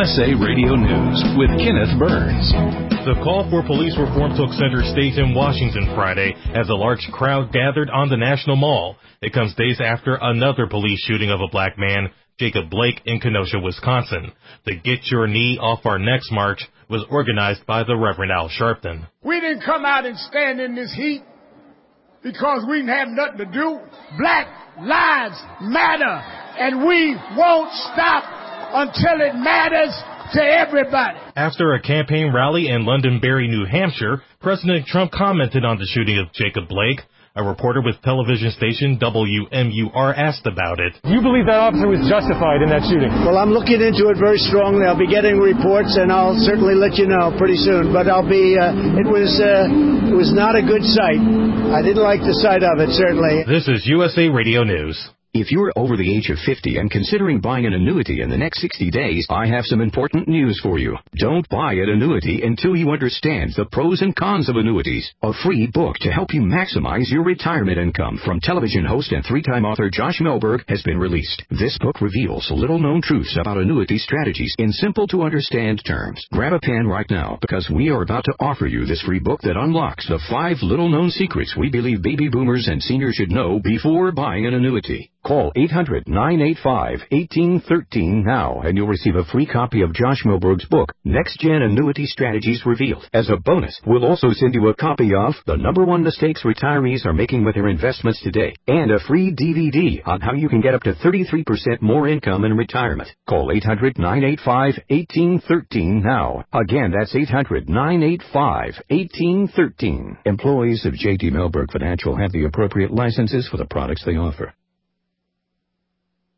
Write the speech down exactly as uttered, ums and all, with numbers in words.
S A Radio News with Kenneth Burns. The call for police reform took center stage in Washington Friday as a large crowd gathered on the National Mall. It comes days after another police shooting of a black man, Jacob Blake, in Kenosha, Wisconsin. The Get Your Knee Off Our Necks March was organized by the Reverend Al Sharpton. We didn't come out and stand in this heat because we didn't have nothing to do. Black lives matter, and we won't stop until it matters to everybody. After a campaign rally in Londonderry, New Hampshire, President Trump commented on the shooting of Jacob Blake. A reporter with television station W M U R asked about it. You believe that officer was justified in that shooting? Well, I'm looking into it very strongly. I'll be getting reports, and I'll certainly let you know pretty soon. But I'll be, uh, it was, uh, it was not a good sight. I didn't like the sight of it, certainly. This is U S A Radio News. If you're over the age of fifty and considering buying an annuity in the next sixty days, I have some important news for you. Don't buy an annuity until you understand the pros and cons of annuities. A free book to help you maximize your retirement income from television host and three-time author Josh Melberg has been released. This book reveals little-known truths about annuity strategies in simple-to-understand terms. Grab a pen right now because we are about to offer you this free book that unlocks the five little-known secrets we believe baby boomers and seniors should know before buying an annuity. Call eight hundred, nine eight five, one eight one three now, and you'll receive a free copy of Josh Melberg's book, Next Gen Annuity Strategies Revealed. As a bonus, we'll also send you a copy of The Number One Mistakes Retirees Are Making with Their Investments Today, and a free D V D on how you can get up to thirty-three percent more income in retirement. Call eight hundred, nine eight five, one eight one three now. Again, that's eight hundred, nine eight five, one eight one three. Employees of J T Melberg Financial have the appropriate licenses for the products they offer.